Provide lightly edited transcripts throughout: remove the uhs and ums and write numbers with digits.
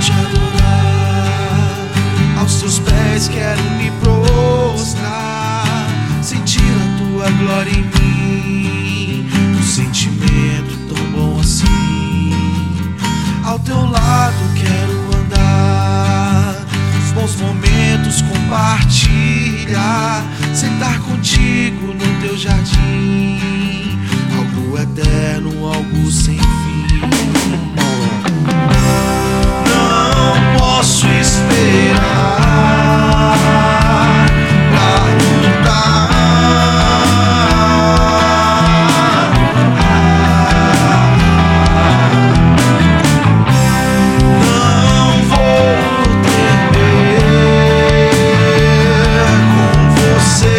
te adorar, aos teus pés quero me prostrar, sentir a tua glória em mim, um sentimento tão bom assim. Ao teu lado quero andar, os bons momentos compartilhar, sentar contigo no teu jardim, algo eterno, algo sem fim. Não posso esperar pra lutar. Não vou temer com você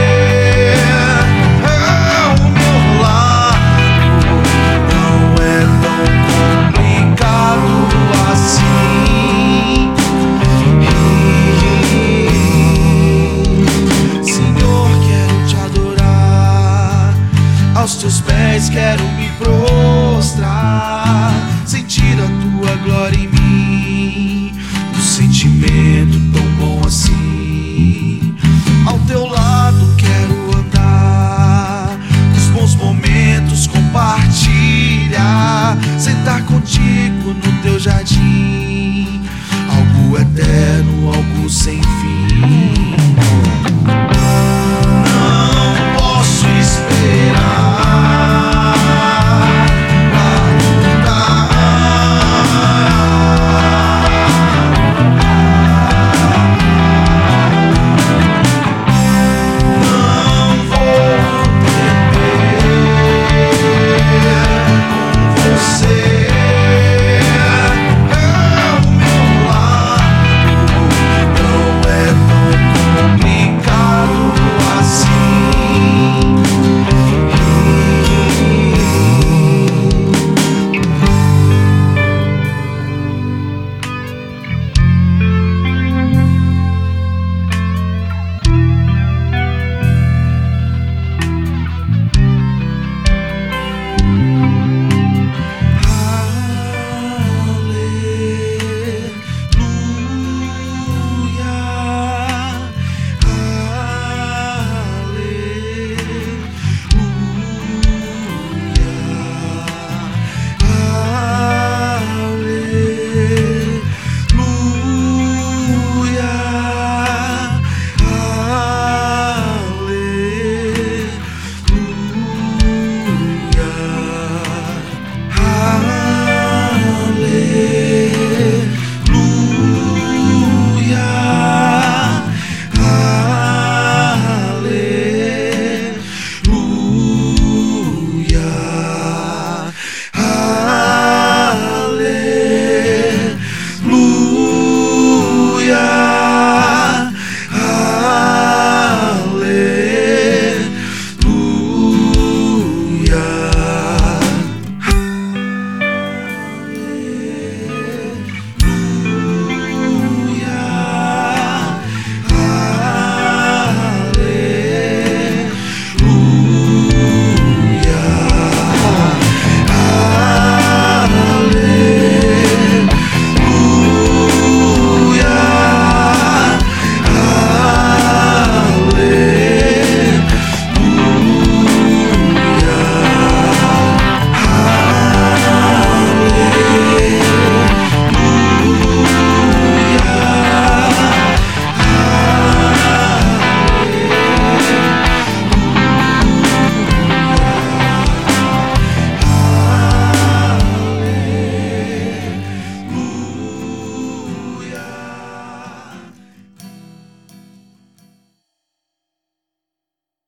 ao meu lado. Não é tão complicado assim. Senhor, quero te adorar, aos teus pés quero me prostrar, sentir a tua glória em mim, um sentimento tão bom assim. Ao teu lado quero andar, os bons momentos compartilhar, sentar contigo no teu jardim, algo eterno, algo sem fim.